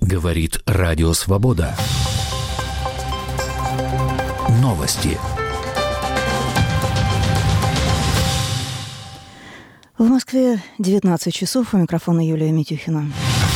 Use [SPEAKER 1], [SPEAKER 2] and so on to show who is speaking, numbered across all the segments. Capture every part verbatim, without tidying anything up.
[SPEAKER 1] Говорит Радио Свобода. Новости.
[SPEAKER 2] В Москве девятнадцать часов. У микрофона Юлия Митюхина.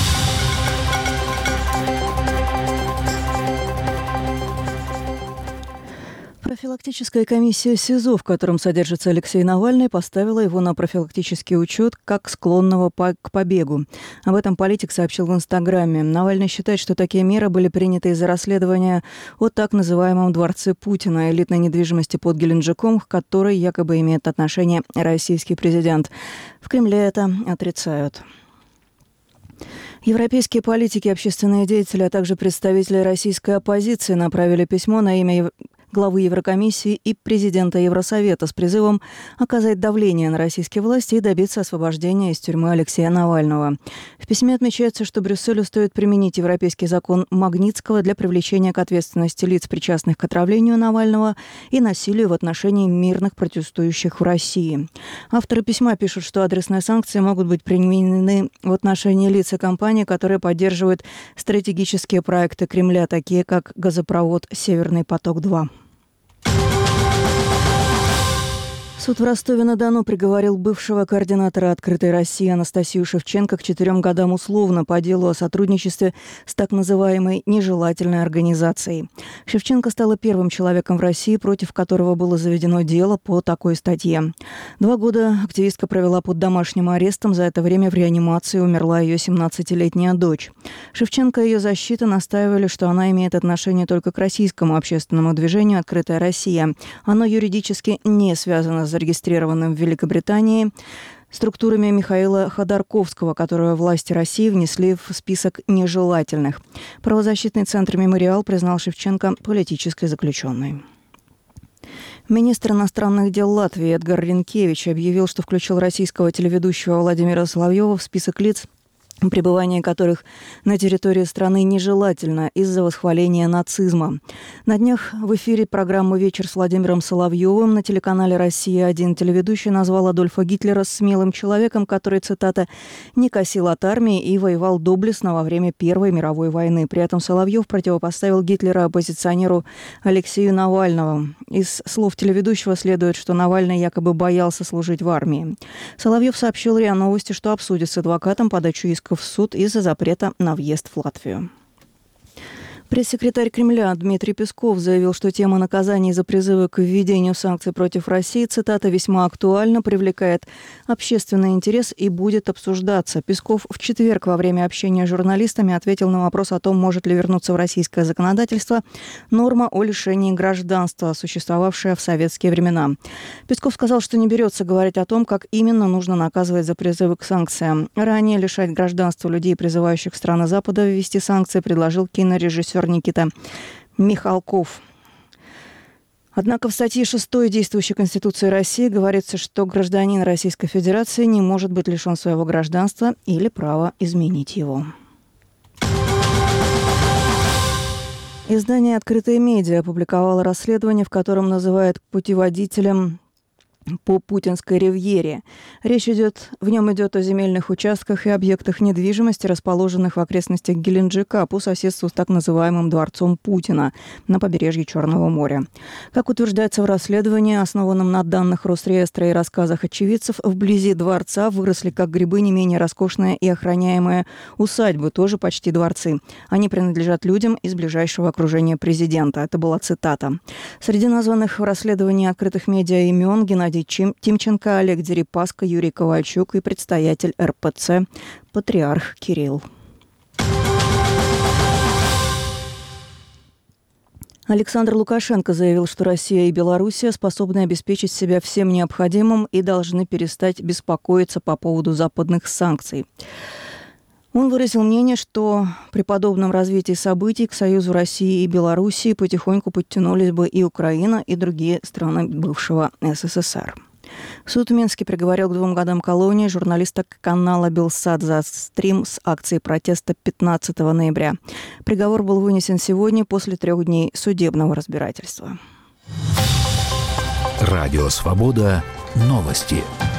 [SPEAKER 2] Профилактическая комиссия СИЗО, в котором содержится Алексей Навальный, поставила его на профилактический учет как склонного к побегу. Об этом политик сообщил в Инстаграме. Навальный считает, что такие меры были приняты из-за расследования о так называемом дворце Путина, элитной недвижимости под Геленджиком, к которой якобы имеет отношение российский президент. В Кремле это отрицают. Европейские политики, общественные деятели, а также представители российской оппозиции направили письмо на имя главы Еврокомиссии и президента Евросовета с призывом оказать давление на российские власти и добиться освобождения из тюрьмы Алексея Навального. В письме отмечается, что Брюсселю стоит применить европейский закон Магнитского для привлечения к ответственности лиц, причастных к отравлению Навального и насилию в отношении мирных протестующих в России. Авторы письма пишут, что адресные санкции могут быть применены в отношении лиц и компаний, которые поддерживают стратегические проекты Кремля, такие как газопровод «Северный поток-два». Суд в Ростове-на-Дону приговорил бывшего координатора «Открытой России» Анастасию Шевченко к четырем годам условно по делу о сотрудничестве с так называемой нежелательной организацией. Шевченко стала первым человеком в России, против которого было заведено дело по такой статье. Два года активистка провела под домашним арестом. За это время в реанимации умерла ее семнадцатилетняя дочь. Шевченко и ее защита настаивали, что она имеет отношение только к российскому общественному движению «Открытая Россия». Оно юридически не связано с зарегистрированным в Великобритании структурами Михаила Ходорковского, которую власти России внесли в список нежелательных. Правозащитный центр «Мемориал» признал Шевченко политической заключенной. Министр иностранных дел Латвии Эдгар Ринкевич объявил, что включил российского телеведущего Владимира Соловьева в список лиц, пребывание которых на территории страны нежелательно из-за восхваления нацизма. На днях в эфире программы «Вечер с Владимиром Соловьевым» на телеканале «Россия-один» телеведущий назвал Адольфа Гитлера смелым человеком, который, цитата, «не косил от армии и воевал доблестно во время Первой мировой войны». При этом Соловьев противопоставил Гитлера оппозиционеру Алексею Навальному. Из слов телеведущего следует, что Навальный якобы боялся служить в армии. Соловьев сообщил РИА Новости, что обсудит с адвокатом подачу иска в суд из-за запрета на въезд в Латвию. Пресс-секретарь Кремля Дмитрий Песков заявил, что тема наказаний за призывы к введению санкций против России, цитата, «весьма актуальна, привлекает общественный интерес и будет обсуждаться». Песков в четверг во время общения с журналистами ответил на вопрос о том, может ли вернуться в российское законодательство норма о лишении гражданства, существовавшая в советские времена. Песков сказал, что не берется говорить о том, как именно нужно наказывать за призывы к санкциям. Ранее лишать гражданства людей, призывающих страны Запада ввести санкции, предложил кинорежиссер Никита Михалков. Однако в статье шестой действующей Конституции России говорится, что гражданин Российской Федерации не может быть лишен своего гражданства или права изменить его. Издание «Открытые медиа» опубликовало расследование, в котором называет путеводителем по Путинской ривьере. Речь идет, в нем идет о земельных участках и объектах недвижимости, расположенных в окрестностях Геленджика по соседству с так называемым дворцом Путина на побережье Черного моря. Как утверждается в расследовании, основанном на данных Росреестра и рассказах очевидцев, вблизи дворца выросли как грибы не менее роскошные и охраняемые усадьбы, тоже почти дворцы. Они принадлежат людям из ближайшего окружения президента. Это была цитата. Среди названных в расследовании открытых медиа имен Геннадий Тимченко, Олег Дерипаска, Юрий Ковальчук и предстоятель эр пэ цэ патриарх Кирилл. Александр Лукашенко заявил, что Россия и Белоруссия способны обеспечить себя всем необходимым и должны перестать беспокоиться по поводу западных санкций. Он выразил мнение, что при подобном развитии событий к союзу России и Белоруссии потихоньку подтянулись бы и Украина, и другие страны бывшего эс эс эс эр. Суд в Минске приговорил к двум годам колонии журналиста канала «Белсат» за стрим с акцией протеста пятнадцатого ноября. Приговор был вынесен сегодня после трех дней судебного разбирательства.
[SPEAKER 1] Радио «Свобода». Новости.